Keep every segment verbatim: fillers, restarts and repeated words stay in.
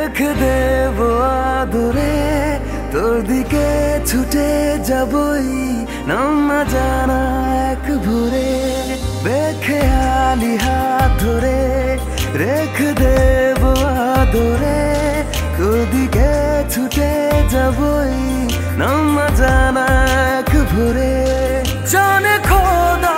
রেখে দেব আদরে তোর দিকে ছুটে যাবই না জানা এক ভোরে বেখেয়ালি হাত ধরে রেখে দেব আদরে তোর দিকে ছুটে যাবই না জানা এক ভোরে জানে খোদা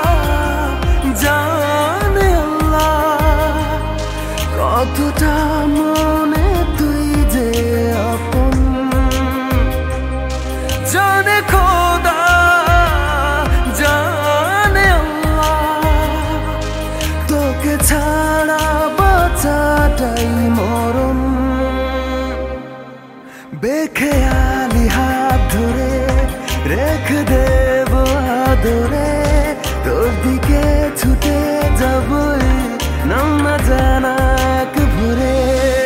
জানে আল্লাহ কতটা মনে তুই যে আপন জানে খোদা জানে আল্লাহ তোকে ছাড়া বাঁচাটাই মরণ বেখেয়ালি হাত ধরে রেখে দেব আদরে তোর দিকে ছুটে যাবই না জানা এক ভোরে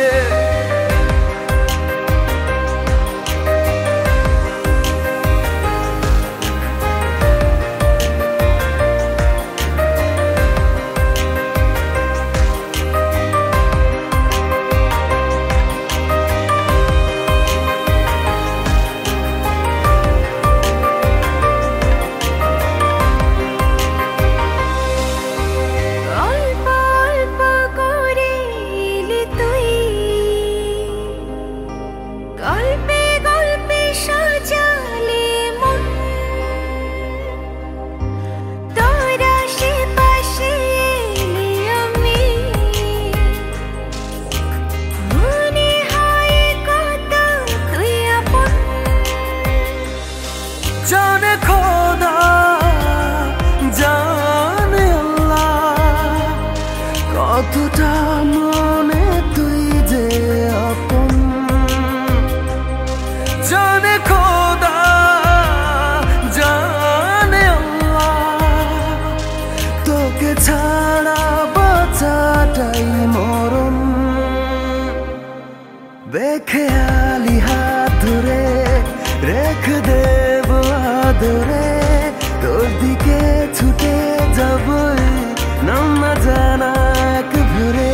জানে খোদা জানে আল্লাহ কতটা মনে তুই যে আপন জানে খোদা জানে আল্লাহ তোকে ছাড়া বাঁচাটাই মরণ বেখেয়ালি হাত ধরে রেখে দেব আদরে তোর দিকে ছুটে যাবই না জানা এক ভোরে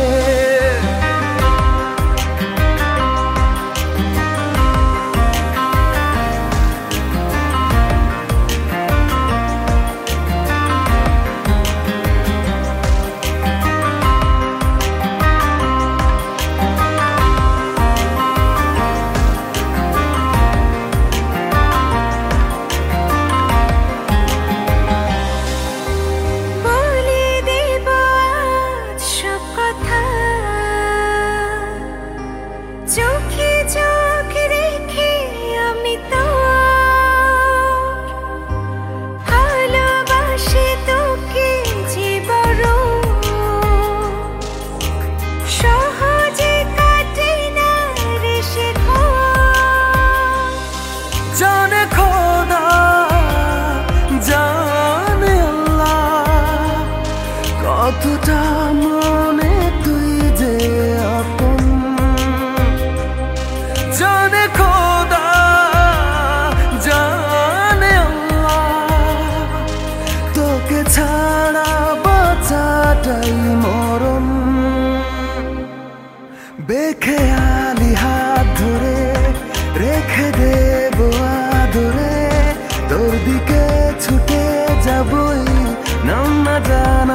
জানে খোদা জানে আল্লাহ কতটা মনে তুই যে আপন জানে খোদা জানে আল্লাহ তোকে ছাড়া বাঁচাটাই মরণ বেখেয়ালি হাত ধরে রেখে দেব আদরে তোর দিকে ছুটে যাবই না জানা